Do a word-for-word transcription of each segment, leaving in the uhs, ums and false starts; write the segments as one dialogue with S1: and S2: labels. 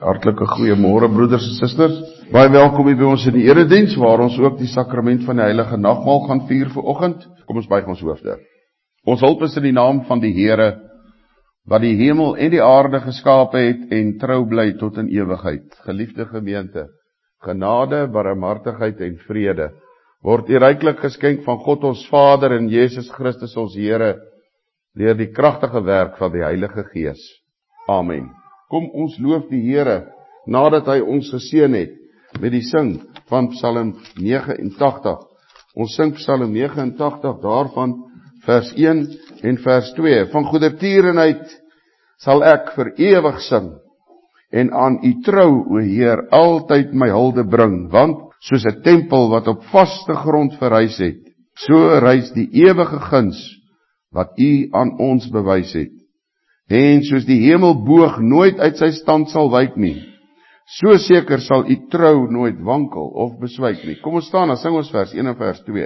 S1: Hartlike goeiemôre broeders en susters. Baie welkom hier by ons in die erediens waar ons ook die sakrament van die heilige nagmaal gaan vier vanoggend. Kom ons buig ons hoofde. Ons hulp is in die naam van die Here wat die hemel en die aarde geskape het en trou bly tot in ewigheid. Geliefde gemeente, genade, barmhartigheid en vrede word u ryklik geskenk van God ons Vader en Jesus Christus ons Here deur die kragtige werk van die Heilige Gees. Amen. Kom ons loof die Here, nadat hy ons geseën het, met die sing van Psalm negenentachtig. Ons sing Psalm negenentachtig, daarvan vers een en vers twee. Van goedertierenheid sal ek vir ewig sing, en aan u trou, o Heer, altyd my hulde bring, want soos 'n tempel wat op vaste grond verrys het, so rys die ewige guns wat u aan ons bewys het. En soos die hemelboog nooit uit sy stand sal wyk nie, so seker sal u trou nooit wankel of beswyk nie. Kom ons staan, dan sing ons vers een en vers twee.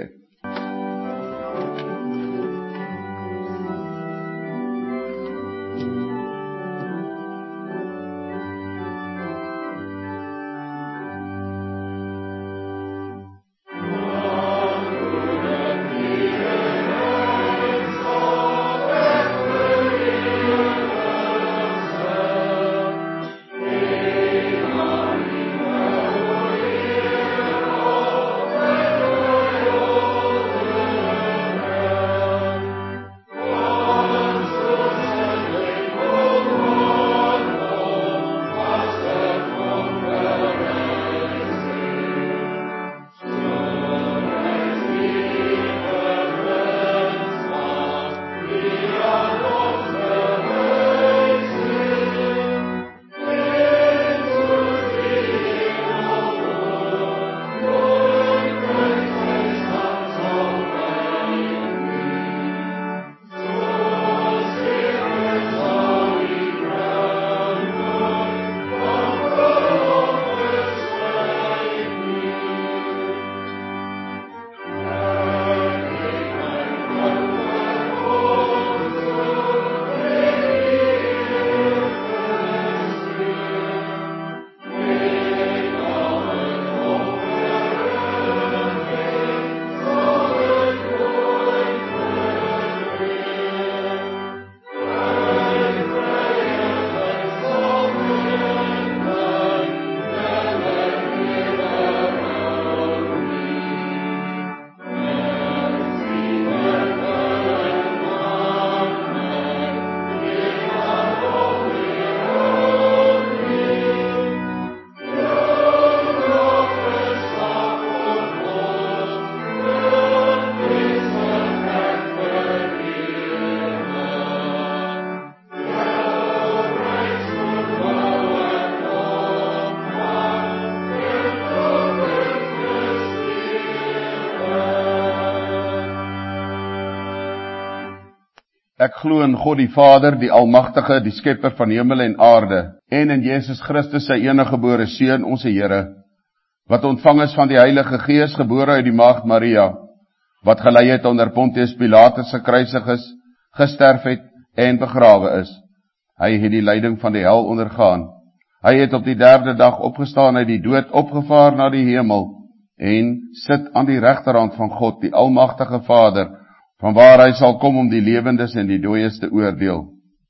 S1: Ek glo in God die Vader, die Almagtige, die Skepper van hemel en aarde, en in Jesus Christus sy eniggebore Seun, onze Here, wat ontvang is van die Heilige Gees, gebore uit die Maagd Maria, wat gelei het onder Pontius Pilatus, gekruisig is, gesterf het en begrawe is. Hy het die lyding van die hel ondergaan. Hy het op die derde dag opgestaan uit die dood, opgevaar na die hemel, en sit aan die regterhand van God, die Almagtige Vader, vanwaar hy sal kom om die lewendes en die dooies te oordeel.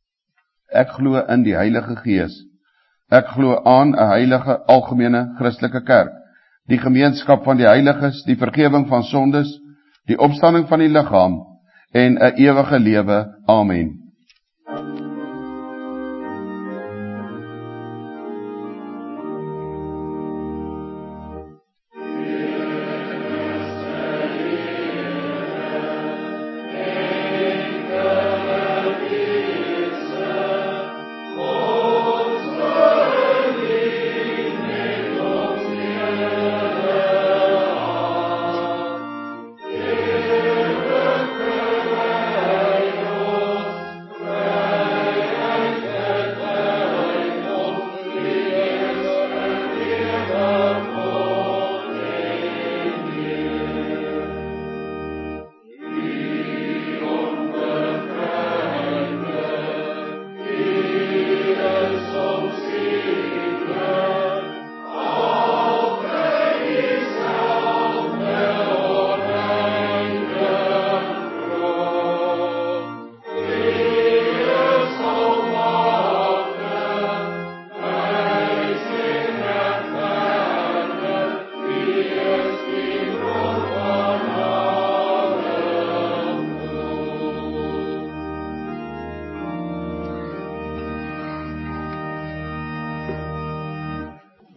S1: Ek glo in die Heilige Gees. Ek glo aan 'n heilige, algemene, Christelike kerk, die gemeenskap van die heiliges, die vergewing van sondes, die opstanding van die liggaam en 'n ewige lewe. Amen.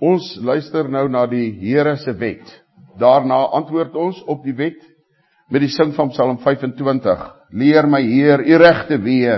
S1: Ons luister nou na die Here se wet. Daarna antwoord ons op die wet met die sing van Psalm vyfentwintig. Leer my Heer, u regte weë,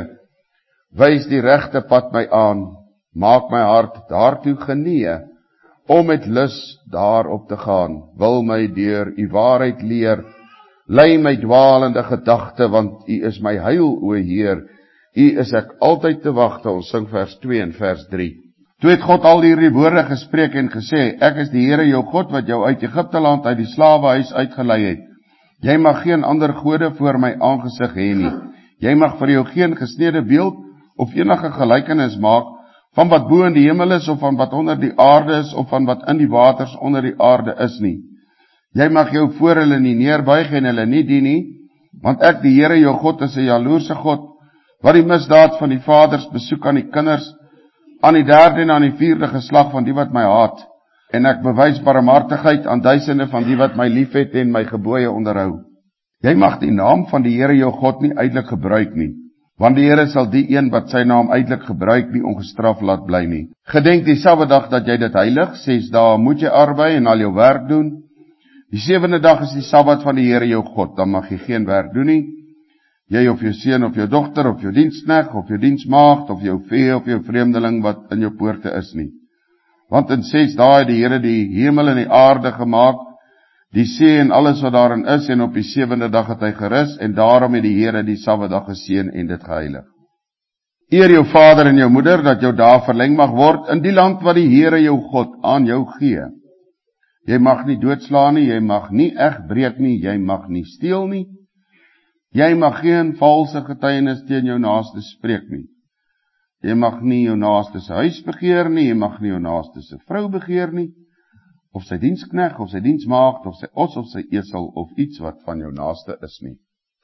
S1: wys die regte pad my aan, maak my hart daartoe genee, om met lus daarop te gaan. Wil my deur u waarheid leer, lei my dwaalende gedagte, want u is my heil, o Heer. U is ek altyd te wagte. Ons sing vers twee en vers drie. Toe het God al hierdie woorde gespreek en gesê, ek is die Here jou God, wat jou uit Egipte land, uit die slawehuis uitgelei het. Jy mag geen ander gode voor my aangesig hê nie. Jy mag vir jou geen gesnede beeld, of enige gelykenis maak, van wat bo in die hemel is, of van wat onder die aarde is, of van wat in die waters onder die aarde is nie. Jy mag jou voor hulle nie neerbuig en hulle nie dien nie, want ek, die Here jou God, is 'n jaloerse God, wat die misdaad van die vaders besoek aan die kinders, aan die derde en aan die vierde geslag van die wat my haat, en ek bewys barmhartigheid aan duisende van die wat my liefhet en my gebooie onderhou. Jy mag die naam van die Here jou God nie uitelik gebruik nie, want die Here sal die een wat sy naam uitelik gebruik nie ongestraf laat bly nie. Gedenk die Sabbatdag dat jy dit heilig, ses dae moet jy arbei en al jou werk doen. Die sewende dag is die Sabbat van die Here jou God, dan mag jy geen werk doen nie. Jy of jou seun of jou dogter, of jou diensknegt, of jou diensmaagd, of jou vee, of jou vreemdeling wat in jou poorte is nie. Want in ses dae het die Here die hemel en die aarde gemaak, die see en alles wat daarin is, en op die sewende dag het hy gerus, en daarom het die Here die Sabbatdag geseën en dit geheilig. Eer jou vader en jou moeder, dat jou dae verleng mag word, in die land wat die Here jou God aan jou gee. Jy mag nie doodslaan nie, jy mag nie egbreek nie, jy mag nie steel nie, jy mag geen valse getuienis teen jou naaste spreek nie. Jy mag nie jou naaste se huis begeer nie, jy mag nie jou naaste se vrou begeer nie, of sy diensknegt, of sy diensmaagd, of sy os, of sy esel, of iets wat van jou naaste is nie.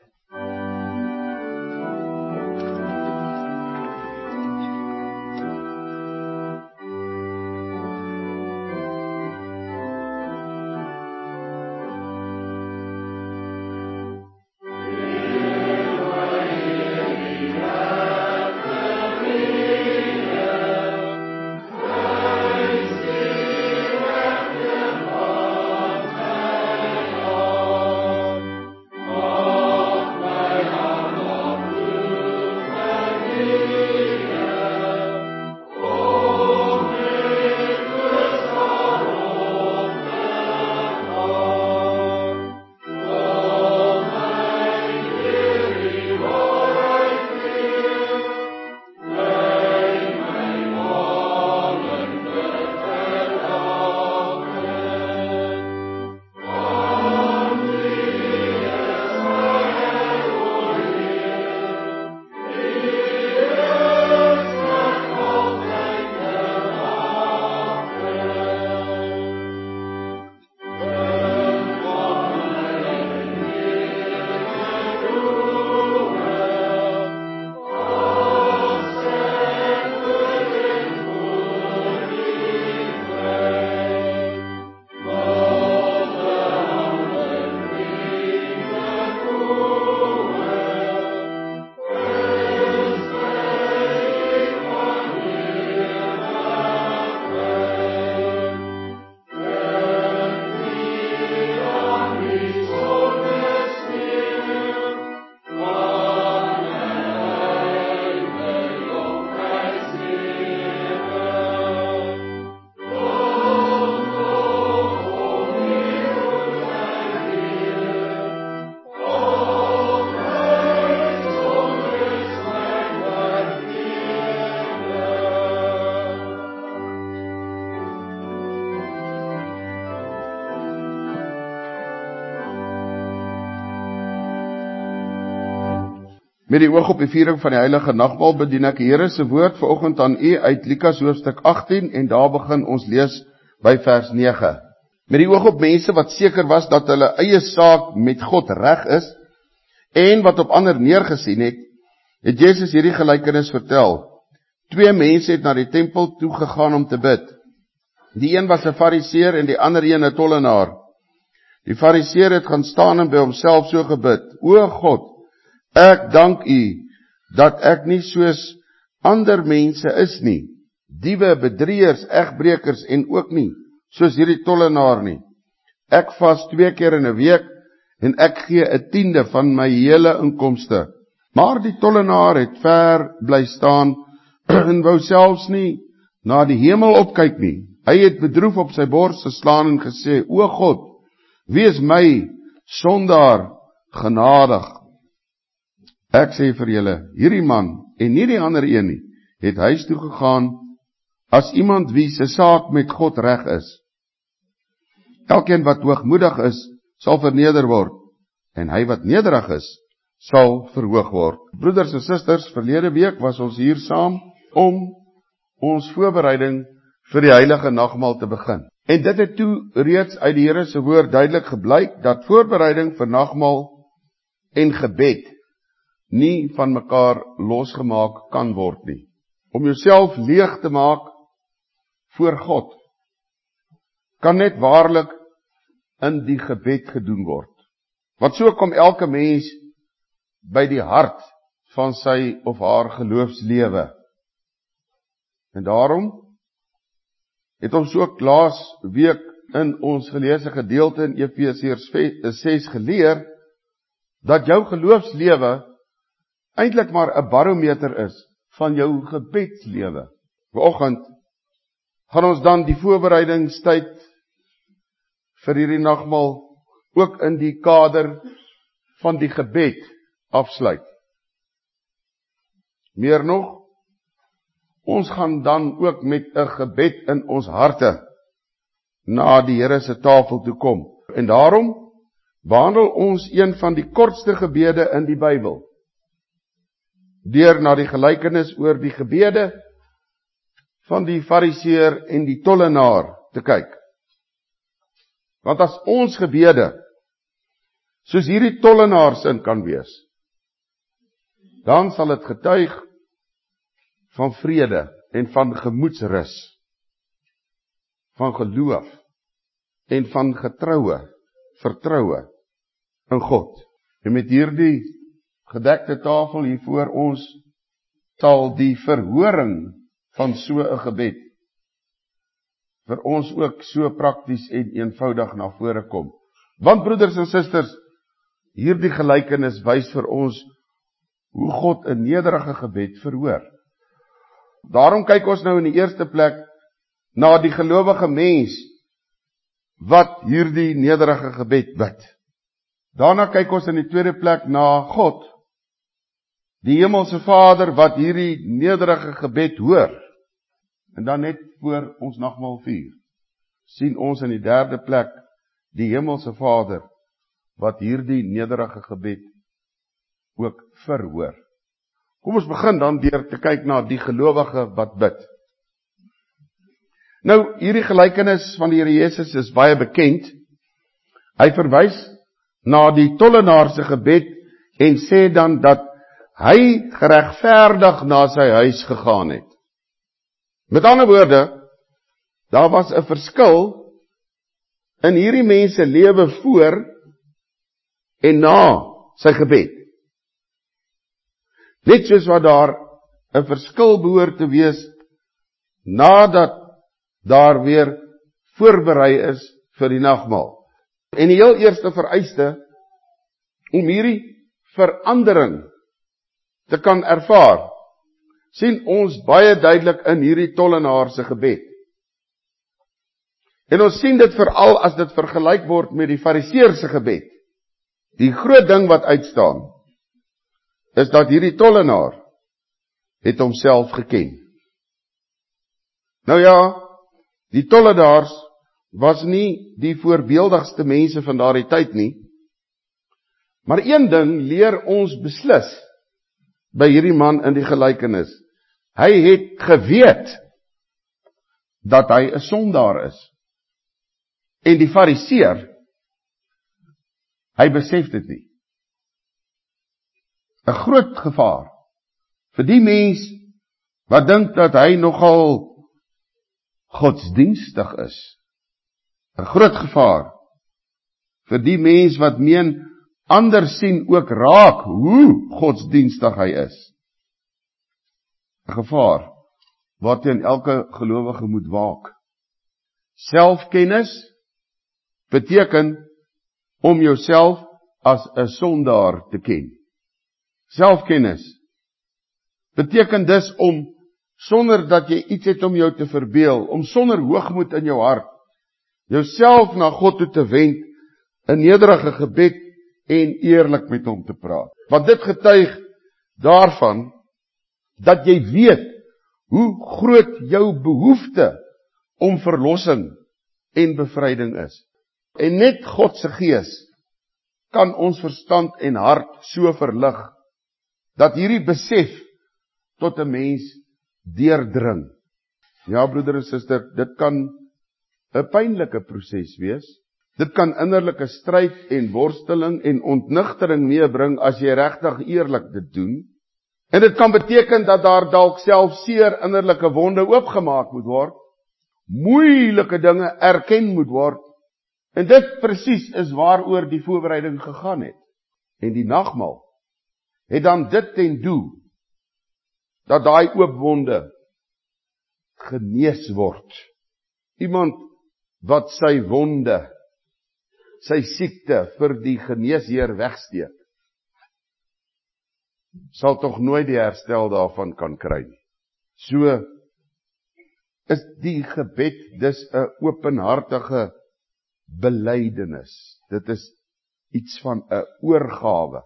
S1: Met die oog op die viering van die heilige nagmaal bedien ek die Here se woord vanoggend aan u uit Lukas hoofstuk agttien en daar begin ons lees by vers nege. Met die oog op mense wat seker was dat hulle eie saak met God reg is en wat op ander neergesien het, het Jesus hierdie gelykenis vertel. Twee mense het na die tempel toe gegaan om te bid. Die een was 'n fariseer en die ander een 'n tollenaar. Die fariseer het gaan staan en by homself so gebid: O God, ek dank u dat ek nie soos ander mense is nie, diewe, bedrieërs, egbrekers en ook nie, soos hierdie tollenaar nie. Ek vas twee keer in 'n week en ek gee 'n tiende van my hele inkomste. Maar die tollenaar het ver bly staan en wou selfs nie na die hemel opkyk nie. Hy het bedroef op sy bors geslaan en gesê, O God, wees my sondaar genadig. Ek sê vir julle, hierdie man en nie die ander een nie, het huis toe gegaan as iemand wie se saak met God reg is. Elkeen wat hoogmoedig is, sal verneder word, en hy wat nederig is, sal verhoog word. Broeders en susters, verlede week was ons hier saam om ons voorbereiding vir die heilige nagmaal te begin. En dit het toe reeds uit die Here se woord duidelik geblyk, dat voorbereiding vir nagmaal en gebed nie van mekaar losgemaak kan word nie. Om jouself leeg te maak voor God, kan net waarlik in die gebed gedoen word. Want so kom elke mens by die hart van sy of haar geloofslewe. En daarom het ons ook laas week in ons geleesde gedeelte in Efesiërs ses geleer, dat jou geloofslewe eintlik maar 'n barometer is van jou gebedslewe. Vanoggend gaan ons dan die voorbereidingstyd vir hierdie nagmaal ook in die kader van die gebed afsluit. Meer nog, ons gaan dan ook met 'n gebed in ons harte na die Here se tafel toe kom. En daarom behandel ons een van die kortste gebede in die Bybel, deur na die gelykenis oor die gebede van die fariseer en die tollenaar te kyk. Want as ons gebede soos hierdie tollenaar sin kan wees, dan sal dit getuig van vrede en van gemoedsrus, van geloof en van getroue, vertroue in God. En met hierdie gedekte tafel hier voor ons, sal die verhoring van so 'n gebed vir ons ook so prakties en eenvoudig na vore kom. Want broeders en susters, hierdie gelykenis wys vir ons hoe God 'n nederige gebed verhoor. Daarom kyk ons nou in die eerste plek na die gelowige mens wat hierdie nederige gebed bid. Daarna kyk ons in die tweede plek na God, die hemelse Vader wat hierdie nederige gebed hoor. En dan net voor ons nagmaal vier, sien ons in die derde plek die hemelse Vader wat hierdie nederige gebed ook verhoor. Kom ons begin dan deur te kyk na die gelowige wat bid. Nou, hierdie gelykenis van die Here Jesus is baie bekend. Hy verwys na die tollenaar se gebed en sê dan dat hy geregverdig na sy huis gegaan het. Met ander woorde, daar was 'n verskil in hierdie mense lewe voor en na sy gebed. Net soos wat daar 'n verskil behoort te wees nadat daar weer voorberei is vir die nagmaal. En die heel eerste vereiste om hierdie verandering te kan ervaar, sien ons baie duidelik in hierdie tollenaar se gebed. En ons sien dit veral as dit vergelyk word met die fariseer se gebed. Die groot ding wat uitstaan, is dat hierdie tollenaar het homself geken. Nou ja, die tollenaars was nie die voorbeeldigste mense van daardie tyd nie, maar een ding leer ons beslis by hierdie man in die gelykenis. Hy het geweet dat hy 'n sondaar is. En die fariseer, hy besef dit nie. 'n Groot gevaar vir die mens wat dink dat hy nogal godsdienstig is. 'n Groot gevaar vir die mens wat meen ander sien ook raak hoe godsdienstig hy is. 'n Gevaar waarteen elke gelowige moet waak. Selfkennis beteken om jouself as 'n sondaar te ken. Selfkennis beteken dus om, sonder dat jy iets het om jou te verbeel, om sonder hoogmoed in jou hart, jouself na God toe te wend, in nederige gebed en eerlik met hom te praat. Want dit getuig daarvan, dat jy weet, hoe groot jou behoefte om verlossing en bevryding is. En net God se Gees kan ons verstand en hart so verlig, dat hierdie besef tot 'n mens deurdring. Ja, broeder en suster, dit kan 'n pynlike proses wees. Dit kan innerlike stryd en worsteling en ontnigtering meebring as jy regtig eerlik dit doen. En dit kan beteken dat daar dalk self seer innerlike wonde oopgemaak moet word, moeilike dinge erken moet word, en dit presies is waaroor die voorbereiding gegaan het. En die nagmaal het dan dit ten doel, dat daai oop wonde genees word. Iemand wat sy wonde, sy siekte vir die geneesheer wegsteek, sal tog nooit die herstel daarvan kan kry. So is die gebed dus 'n openhartige belydenis. Dit is iets van 'n oorgawe.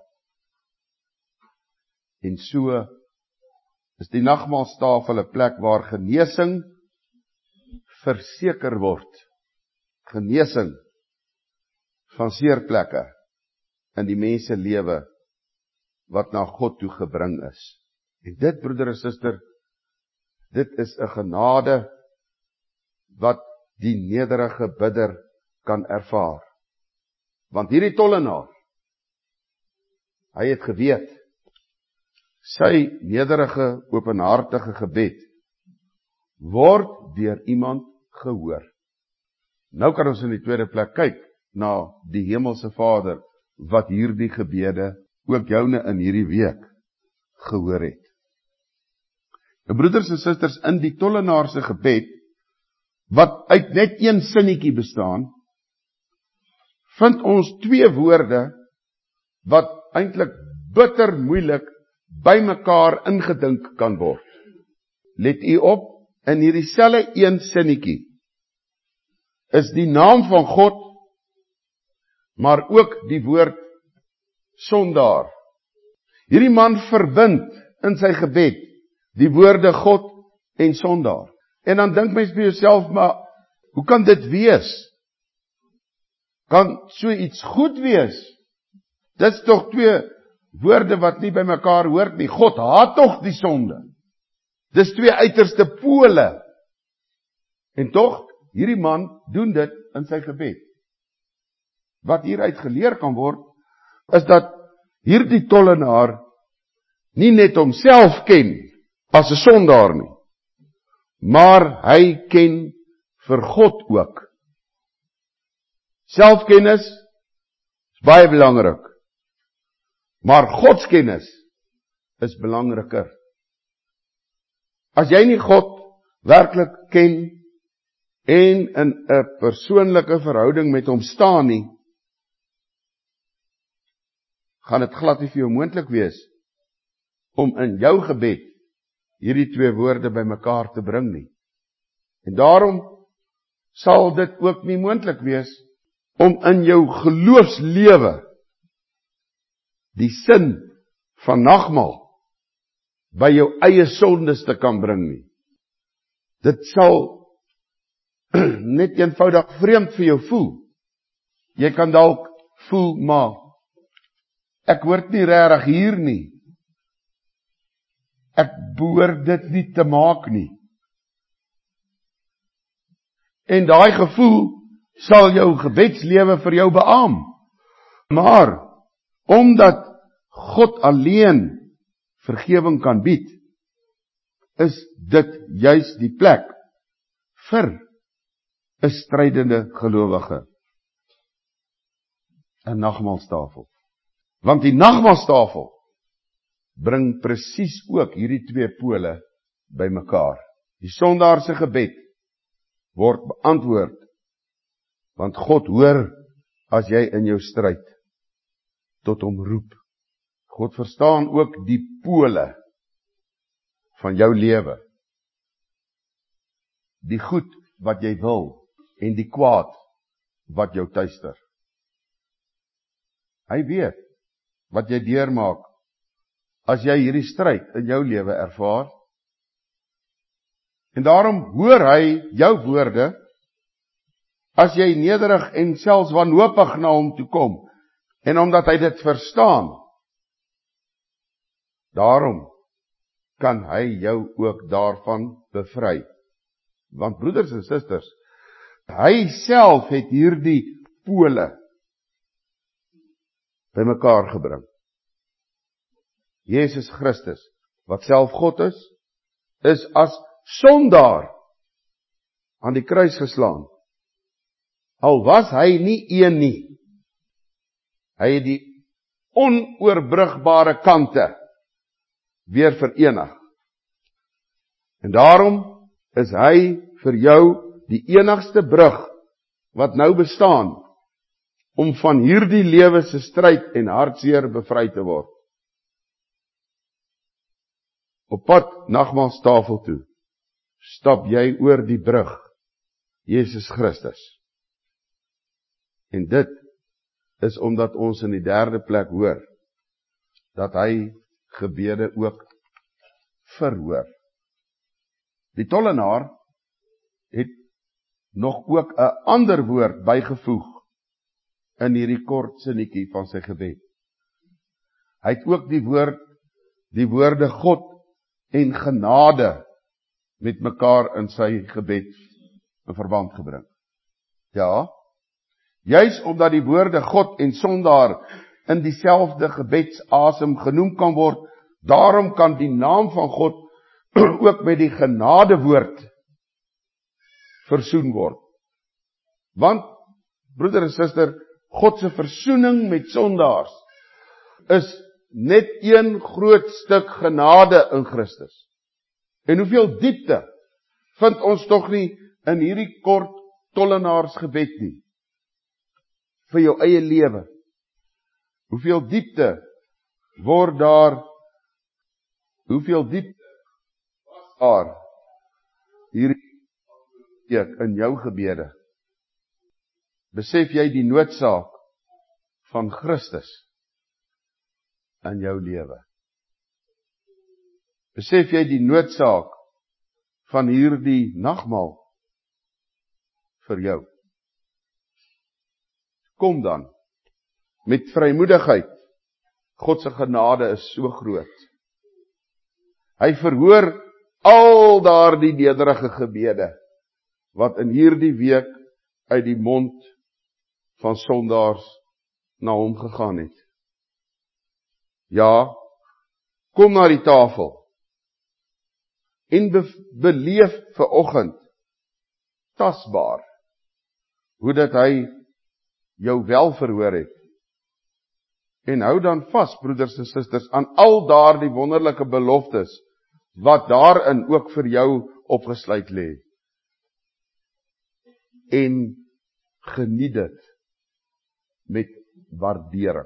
S1: En so is die nagmaalstafel 'n plek waar genesing verseker word. Genesing van seerplekke in die mense lewe wat na God toe gebring is. En dit, broeder en suster, dit is 'n genade wat die nederige bidder kan ervaar. Want hierdie tollenaar, hy het geweet, sy nederige, openhartige gebed word deur iemand gehoor. Nou kan ons in die tweede plek kyk na die hemelse Vader, wat hierdie gebede ook joune in hierdie week gehoor het. En broeders en susters, in die tollenaar se gebed, wat uit net een sinnetjie bestaan, vind ons twee woorde, wat eintlik bitter moeilik by mekaar ingedink kan word. Let u op, in hierdie selfe een sinnetjie, is die naam van God, maar ook die woord sondaar. Hierdie man verbind in sy gebed die woorde God en sondaar. En dan dink mens by jouself, maar hoe kan dit wees? Kan so iets goed wees? Dit is tog twee woorde wat nie by mekaar hoort nie. God haat tog die sonde. Dis twee uiterste pole. En tog, hierdie man doen dit in sy gebed. Wat hieruit geleer kan word, is dat hierdie tollenaar nie net homself ken as 'n sondaar nie, maar hy ken vir God ook. Selfkennis is baie belangrik, maar godskennis is belangriker. As jy nie God werklik ken en in 'n persoonlike verhouding met hom staan nie, gaan dit glad nie vir jou moontlik wees om in jou gebed hierdie twee woorde by mekaar te bring nie. En daarom sal dit ook nie moontlik wees om in jou geloofslewe die sin van nagmaal by jou eie sondes te kan bring nie. Dit sal net eenvoudig vreemd vir jou voel. Jy kan dalk voel, maar ek hoort nie regtig hier nie. Ek behoort dit nie te maak nie. En daai gevoel sal jou gebedslewe vir jou beaam. Maar, omdat God alleen vergewing kan bied, is dit juis die plek vir 'n strydende gelowige. 'n Nagmaalstafel. Want die nagmaalstafel bring presies ook hierdie twee pole by mekaar. Die sondaar se gebed word beantwoord, want God hoor as jy in jou stryd tot hom roep. God verstaan ook die pole van jou lewe. Die goed wat jy wil en die kwaad wat jou tuister. Hy weet wat jy deurmaak as jy hierdie stryd in jou lewe ervaar. En daarom hoor hy jou woorde as jy nederig en selfs wanhoopig na hom toe kom. En omdat hy dit verstaan, daarom kan hy jou ook daarvan bevry. Want broeders en susters, hy self het hierdie pole by mekaar gebring. Jesus Christus, wat self God is, is as sondaar aan die kruis geslaan. Al was hy nie een nie. Hy het die onoorbrigbare kante weer verenig. En daarom is hy vir jou die enigste brug wat nou bestaan om van hierdie lewe se stryd en hartseer bevry te word. Op pad nagmaalstafel toe stap jy oor die brug, Jesus Christus. En dit is omdat ons in die derde plek hoor dat hy gebede ook verhoor. Die tollenaar het nog ook 'n ander woord bygevoeg in hierdie kort sinnetjie van sy gebed. Hy het ook die woord, die woorde God en genade met mekaar in sy gebed in verband gebring. Ja, juis omdat die woorde God en sondaar in dieselfde gebedsasem genoem kan word, daarom kan die naam van God ook met die genadewoord versoen word. Want, broeder en suster, God se versoening met sondaars is net een groot stuk genade in Christus. En hoeveel diepte vind ons tog nie in hierdie kort tollenaarsgebed nie, vir jou eie lewe. Hoeveel diepte word daar, hoeveel diepte was daar hierdie in jou gebede. Besef jy die noodsaak van Christus in jou lewe? Besef jy die noodsaak van hierdie nagmaal vir jou? Kom dan met vrymoedigheid. God se genade is so groot. Hy verhoor al daardie nederige gebede wat in hierdie week uit die mond van sondaars na hom gegaan het. Ja, kom na die tafel en be beleef vanoggend tasbaar hoe dat hy jou wel verhoor het. En hou dan vas, broeders en susters, aan al daardie wonderlike beloftes wat daarin ook vir jou opgesluit lê. En geniet dit met waardering.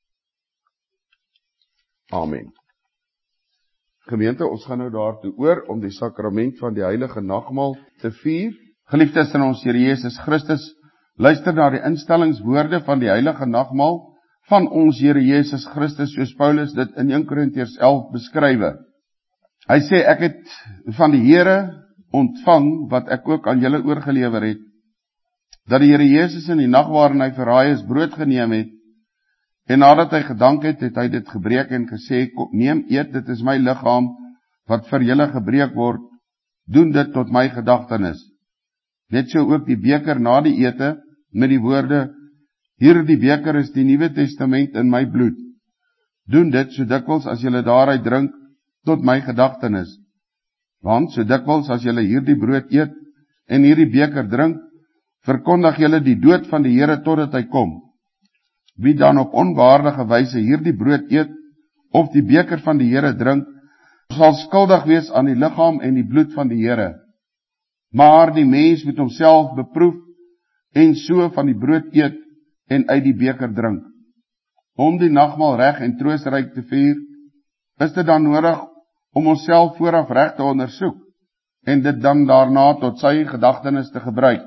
S1: Amen. Gemeente, ons gaan nou daartoe oor om die sakrament van die heilige nagmaal te vier. Geliefdes in ons Here Jesus Christus, luister na die instellingswoorde van die heilige nagmaal van ons Here Jesus Christus, soos Paulus dit in Eerste Korintiërs elf beskrywe. Hy sê, ek het van die Here ontvang wat ek ook aan julle oorgelewer het, dat die Here Jesus in die nag waarin hy verraai is, brood geneem het, en nadat hy gedank het, het hy dit gebreek en gesê, neem, eet, dit is my liggaam, wat vir julle gebreek word, doen dit tot my gedagtenis. Net so ook die beker na die ete, met die woorde, hierdie beker is die Nuwe Testament in my bloed. Doen dit so dikwels as julle daaruit drink, tot my gedagtenis. Want so dikwels as julle hierdie brood eet, en hierdie beker drink, verkondig julle die dood van die Here totdat hy kom. Wie dan op onwaardige wyse hierdie brood eet, of die beker van die Here drink, Ons sal skuldig wees aan die liggaam en die bloed van die Here, maar die mens moet homself beproef en so van die brood eet en uit die beker drink. Om die nagmaal reg en troostryk te vier, is dit dan nodig om onsself vooraf reg te ondersoek en dit dan daarna tot sy gedagtenis te gebruik.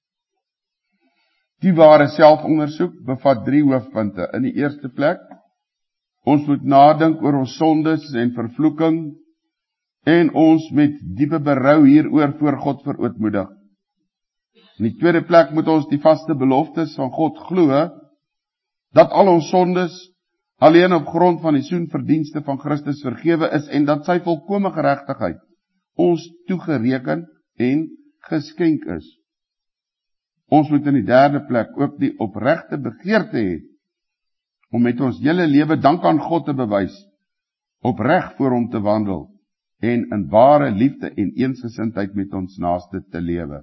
S1: Die ware selfondersoek bevat drie hoofpunte. In die eerste plek, ons moet nadink oor ons sondes en vervloeking en ons met diepe berou hieroor voor God verootmoedig. In die tweede plek moet ons die vaste beloftes van God glo, dat al ons sondes alleen op grond van die soenverdienste van Christus vergewe is en dat sy volkome geregtigheid ons toegereken en geskenk is. Ons moet in die derde plek ook die opregte begeerte hê om met ons hele lewe dank aan God te bewys, opreg voor hom te wandel en in ware liefde en eensgesindheid met ons naaste te lewe.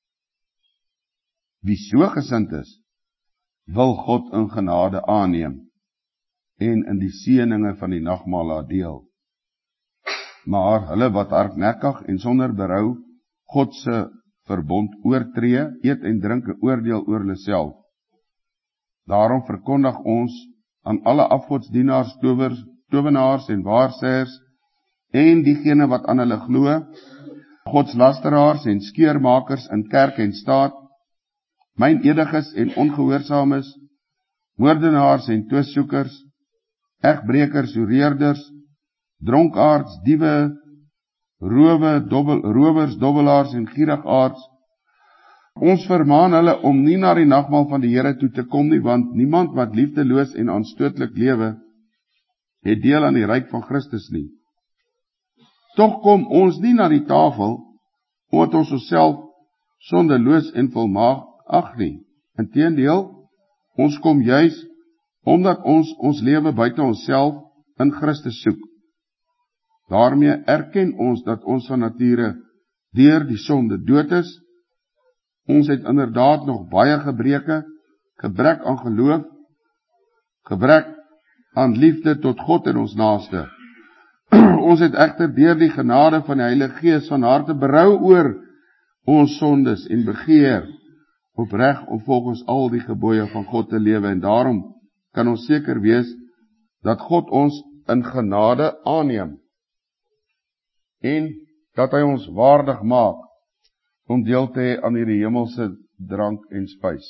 S1: Wie so gesind is, wil God in genade aanneem en in die seëninge van die nagmaal laat deel. Maar hulle wat hardnekkig en sonder berou God se verbond oortree, eet en drink 'n oordeel oor hulle self. Daarom verkondig ons aan alle afgodsdienaars, towers, towenaars en waarsêers en diegene wat aan hulle glo, godslasteraars en skeermakers in kerk en staat, mynediges en ongehoorsaames, moordenaars en twissoekers, egbrekers, hoereerders, dronkaards, diewe, rowe, dobbel, rowers, dobbelaars en gierigaards. Ons vermaan hulle om nie na die nagmaal van die Here toe te kom nie, want niemand wat liefdeloos en aanstootlik lewe, het deel aan die ryk van Christus nie. Tog kom ons nie na die tafel, omdat ons onsself sondeloos en volmaak ag nie. Inteendeel, ons kom juis omdat ons ons lewe buite onsself in Christus soek. Daarmee erken ons dat ons van nature deur die sonde dood is. Ons het inderdaad nog baie gebreke, gebrek aan geloof, gebrek aan liefde tot God en ons naaste. Ons het egter deur die genade van die Heilige Gees van harte berou oor ons sondes en begeer opreg om volgens al die gebooie van God te lewe, en daarom kan ons seker wees dat God ons in genade aanneem en dat hy ons waardig maak om deel te hê aan hierdie hemelse drank en spys.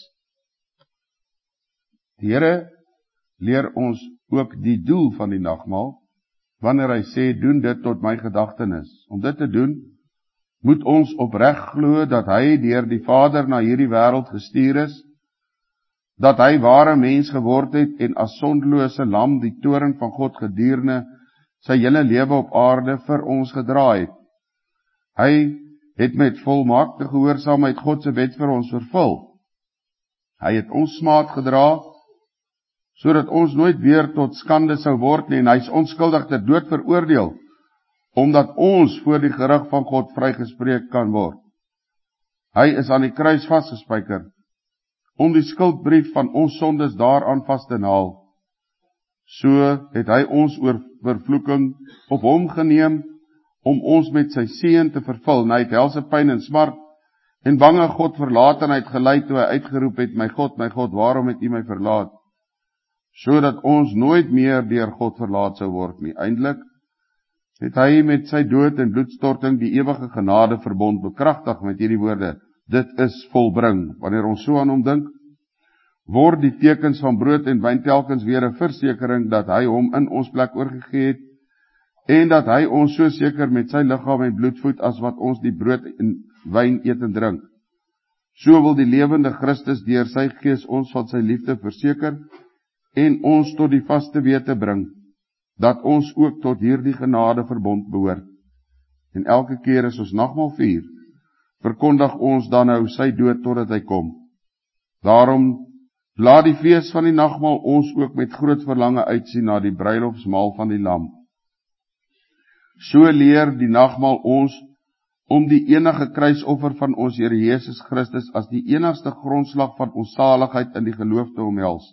S1: Die Here leer ons ook die doel van die nagmaal, wanneer hy sê, doen dit tot my gedagtenis. Om dit te doen, moet ons opreg glo dat hy deur die Vader na hierdie wêreld gestuur is, dat hy ware mens geword het en as sondelose lam die toorn van God gedurende sy hele lewe op aarde vir ons gedra het. Hy het met volmaakte gehoorsaamheid God se wet vir ons vervul. Hy het ons smaad gedra, sodat ons nooit weer tot skande sou word nie, en hy is onskuldig ter dood veroordeel, omdat ons voor die gerig van God vrygespreek kan word. Hy is aan die kruis vasgespijker, om die skuldbrief van ons sondes daaraan vas te naal. So het hy ons oor vervloeking op hom geneem, om ons met sy seën te vervul, en hy het helse pyn en smart, en bange God verlatenheid gelei, toe hy uitgeroep het, my God, my God, waarom het U my verlaat? Sodat ons nooit meer deur God verlaat sou word nie. Eindelik het hy met sy dood en bloedstorting die ewige genade verbond bekragtig met hierdie woorde, dit is volbring. Wanneer ons so aan hom dink, word die tekens van brood en wyn telkens weer 'n versekering dat hy hom in ons plek oorgegee het, en dat hy ons so seker met sy liggaam en bloed voed, as wat ons die brood en wyn eet en drink. So wil die lewende Christus deur sy Gees ons van sy liefde verseker, en ons tot die vaste wete bring, dat ons ook tot hierdie genade verbond behoort. En elke keer as ons nagmaal vier, verkondig ons dan nou sy dood totdat hy kom. Daarom laat die fees van die nagmaal ons ook met groot verlange uitsien na die bruilofsmaal van die Lam. So leer die nagmaal ons om die enige kruisoffer van ons Here Jesus Christus as die enigste grondslag van ons saligheid in die geloof te omhels.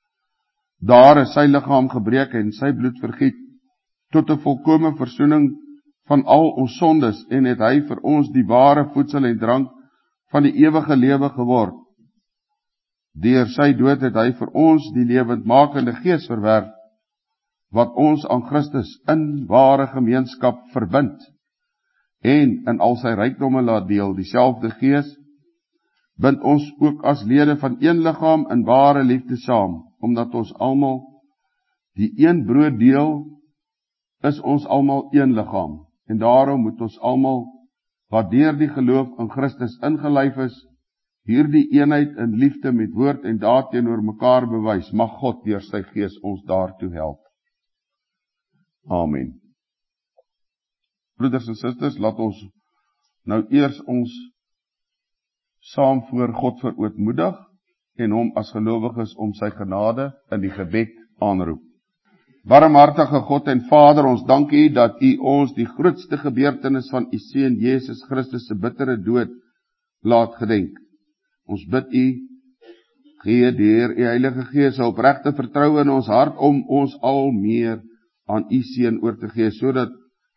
S1: Daar is sy liggaam gebreek en sy bloed vergiet, tot 'n volkome versoening van al ons sondes en het hy vir ons die ware voedsel en drank van die ewige lewe geword. Deur sy dood het hy vir ons die lewendmakende Gees verwerf, wat ons aan Christus in ware gemeenskap verbind, en in al sy rykdomme laat deel. Dieselfde Gees bind ons ook as lede van een liggaam in ware liefde saam, omdat ons almal die een brood deel, is ons almal een liggaam, en daarom moet ons almal, wat deur die geloof in Christus ingelyf is, hierdie eenheid in liefde met woord en daad teenoor mekaar bewys. Mag God deur sy Gees ons daartoe help. Amen. Broeders en susters, laat ons nou eers ons saam voor God verootmoedig en hom as gelowiges om sy genade in die gebed aanroep. Barmhartige God en Vader, ons dank U dat U ons die grootste gebeurtenis van U Seun Jesus Christus se bittere dood laat gedenk. Ons bid U, gee deur U Heilige Gees 'n opregte vertroue in ons hart om ons al meer aan U Seun oor te gee, sodat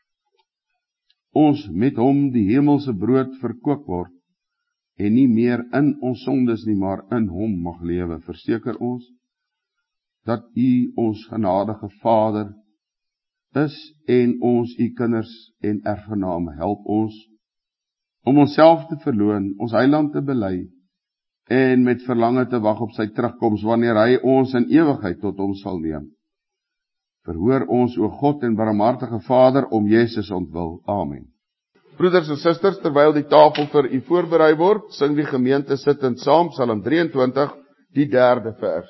S1: ons met hom die hemelse brood verkoop word en nie meer in ons sondes nie, maar in hom mag lewe. Verseker ons dat U ons genadige Vader is en ons U kinders en erfgename. Help ons om onsself te verloon, ons Heiland te bely en met verlange te wag op sy terugkoms, wanneer hy ons in ewigheid tot hom sal neem. Verhoor ons, o God en barmhartige Vader, om Jesus ontwil. Amen. Broeders en susters, terwyl die tafel vir u voorberei word, sing die gemeente sittend saam, Psalm drieëntwintig, die derde vers.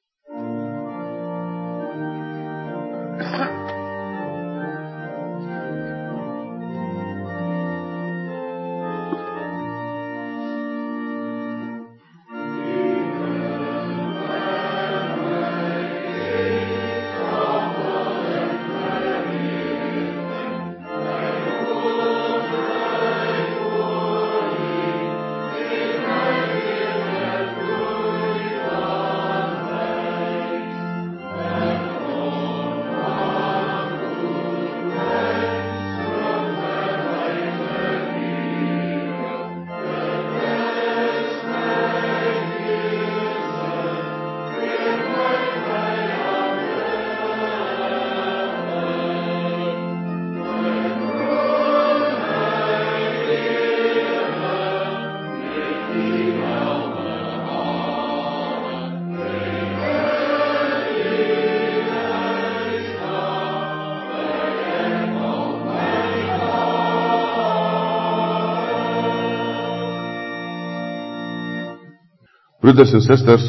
S1: Broeders en susters,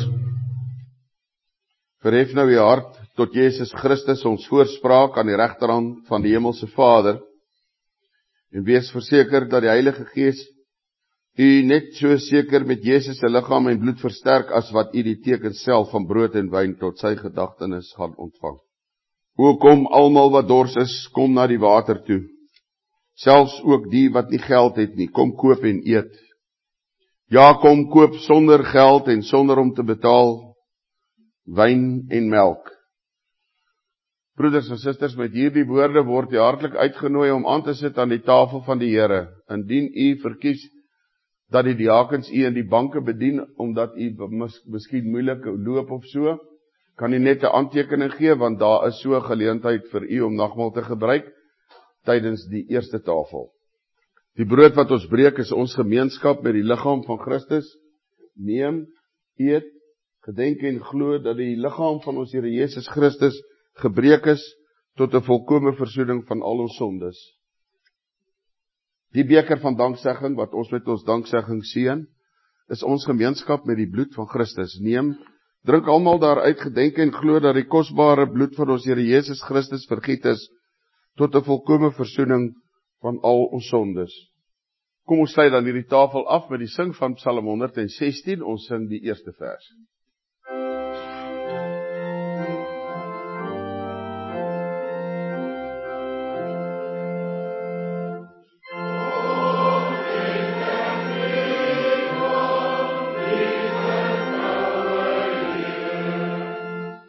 S1: verhef nou uw hart tot Jesus Christus, ons voorspraak aan die regterhand van die Hemelse Vader, en wees verseker dat die Heilige Gees u net so seker met Jesus se liggaam en bloed versterk, as wat u die teken self van brood en wyn tot sy gedagtenis gaan ontvang. O kom almal wat dors is, kom na die water toe, selfs ook die wat nie geld het nie, kom koop en eet. Ja, kom koop sonder geld en sonder om te betaal, wyn en melk. Broeders en susters, met hierdie woorde word u hartlik uitgenooi om aan te sit aan die tafel van die Here. Indien u verkies dat die diakens u in die banke bedien, omdat u mis, miskien moeilik loop of so, kan u net 'n aantekening gee, want daar is so 'n geleentheid vir u om nagmaal te gebruik tydens die eerste tafel. Die brood wat ons breek is ons gemeenskap met die liggaam van Christus. Neem, eet, gedenk en glo dat die liggaam van ons Here Jesus Christus gebreek is tot 'n volkome versoening van al ons sondes. Die beker van danksegging wat ons met ons danksegging seën, is ons gemeenskap met die bloed van Christus. Neem, drink almal daaruit, gedenk en glo dat die kosbare bloed van ons Here Jesus Christus vergiet is tot 'n volkome versoening van al ons sondes. Kom ons sluit dan hierdie tafel af met die sing van Psalm honderd sestien, ons sing die eerste vers.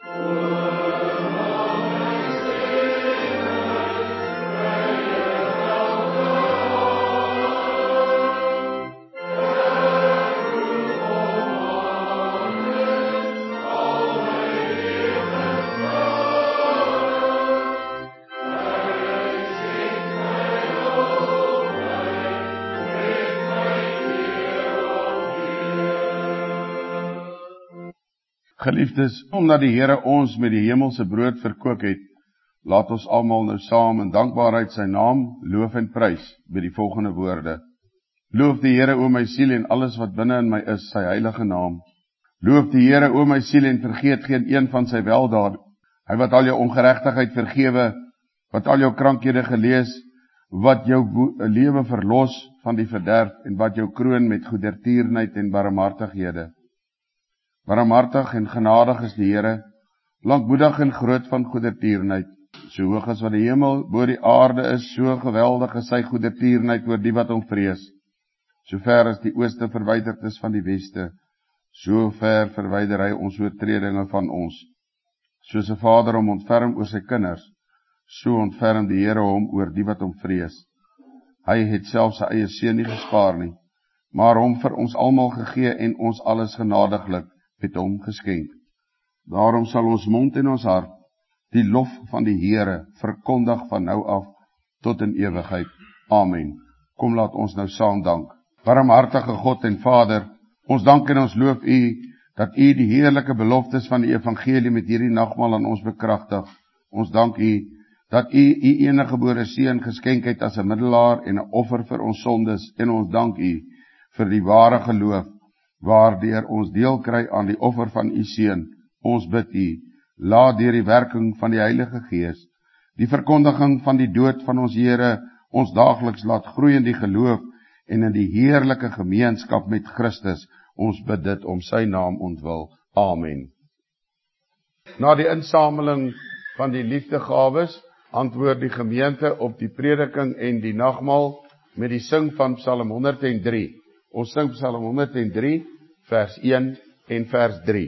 S2: Oh
S1: Geliefdes, omdat die Here ons met die hemelse brood verkoop het, laat ons almal nou saam in dankbaarheid sy naam loof en prys met die volgende woorde. Loof die Here o my siel en alles wat binne in my is, sy heilige naam. Loof die Here o my siel en vergeet geen een van sy weldade. Hy wat al jou ongeregtigheid vergewe, wat al jou krankhede genees, wat jou lewe verlos van die verderf en wat jou kroon met goedertierenheid en barmhartighede. Barmhartig en genadig is die Here, lankmoedig en groot van goedertierenheid. So hoog as wat die hemel bo die aarde is, so geweldig is sy goedertierenheid oor die wat hom vrees. So ver as die ooste verwyderd is van die weste, so ver verwyder hy ons oortredinge van ons. Soos 'n vader hom ontferm oor sy kinders, so ontferm die Here hom oor die wat hom vrees. Hy het self sy eie seun nie gespaar nie, maar hom vir ons almal gegee en ons alles genadiglik met hom geskenk. Daarom sal ons mond en ons hart die lof van die Here verkondig van nou af tot in ewigheid. Amen. Kom laat ons nou saam dank. Barmhartige God en Vader, ons dank en ons loof U, dat U die heerlike beloftes van die evangelie met hierdie nagmaal aan ons bekragtig. Ons dank U, dat U U enige gebore seun geskenk het as 'n middelaar en 'n offer vir ons sondes, en ons dank U vir die ware geloof, waardeur ons deel kry aan die offer van U seun. Ons bid U, laat deur die werking van die Heilige Gees, die verkondiging van die dood van ons Here, ons daagliks laat groei in die geloof en in die heerlike gemeenskap met Christus. Ons bid dit om sy naam ontwil. Amen. Na die insameling van die liefdegawes, antwoord die gemeente op die prediking en die nagmaal met die sing van Psalm honderd en drie. Ons sing Psalm honderd en drie, vers een en vers drie.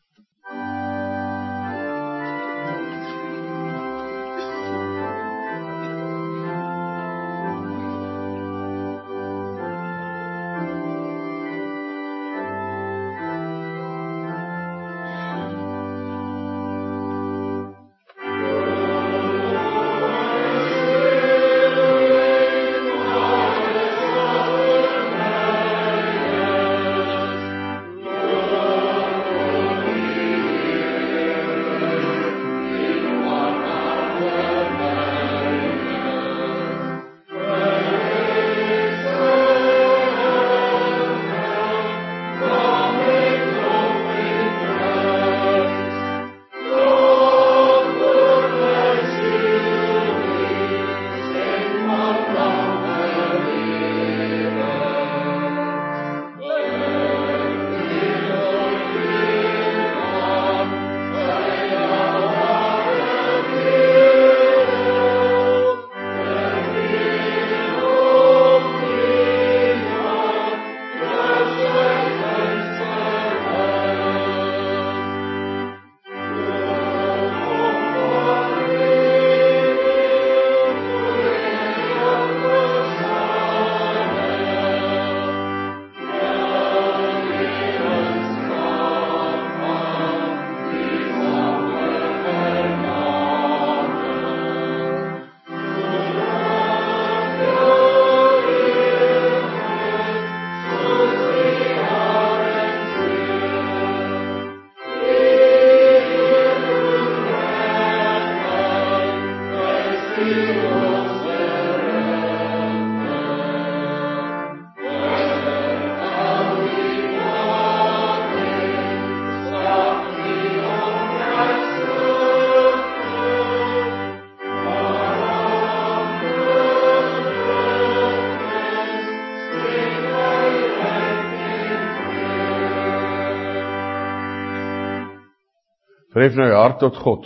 S1: Verhef nou jou hart tot God,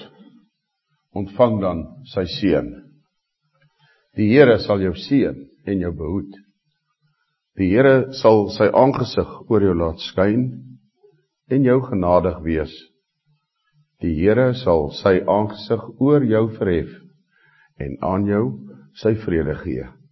S1: ontvang dan sy seën. Die Here sal jou seën en jou behoed. Die Here sal sy aangesig oor jou laat skyn en jou genadig wees. Die Here sal sy aangesig oor jou verhef en aan jou sy vrede gee.